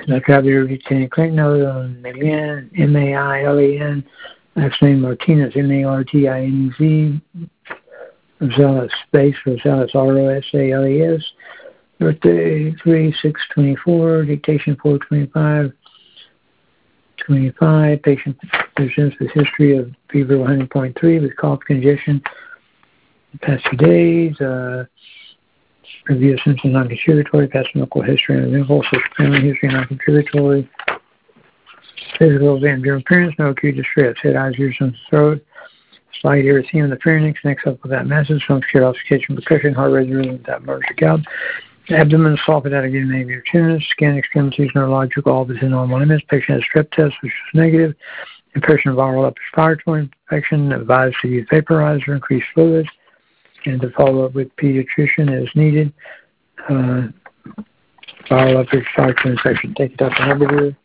Dr. Abby Lieutenant Clinton, Mailen, M-A-I-L-A-N, last name Martinez, M-A-R-T-I-N-E-Z, Rosales, space, Rosales, R-O-S-A-L-E-S, birthday 3/6/24, dictation 4/25/25, patient presents with history of fever 100.3 with cough, congestion the past 2 days, review of symptoms non-contributory, past medical history and impulse, family history non-contributory, physical exam, general appearance, no acute distress, head, eyes, ears, and throat, slight erythema in the pharynx, neck up without masses, some scared auscultation, percussion, heart rate rhythm without murmurs or gout, abdomen, soft without again maybe tunis, skin, extremities, neurological, all within normal limits. Patient has strep test, which is negative. Impression of viral respiratory infection, advised to use vaporizer, increase fluids, and to follow up with pediatrician as needed. Viral respiratory infection. Thank you, Dr. Hubbard.